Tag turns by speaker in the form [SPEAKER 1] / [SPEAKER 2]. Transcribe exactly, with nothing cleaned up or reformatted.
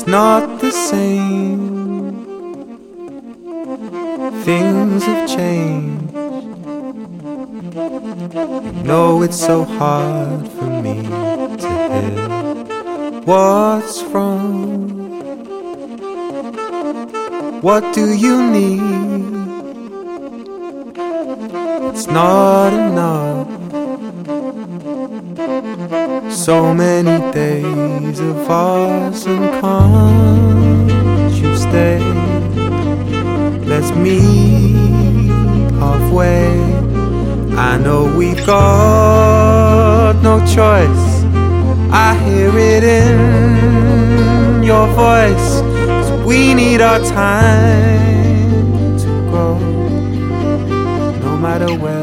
[SPEAKER 1] it's not the same. Things have changed. No, it's so hard for me to hear what's wrong. What do you need? It's not enough. So many days of us, and can't you stay? Let's meet halfway. I know we've got no choice. I hear it in your voice. 'Cause we need our time to grow. No matter where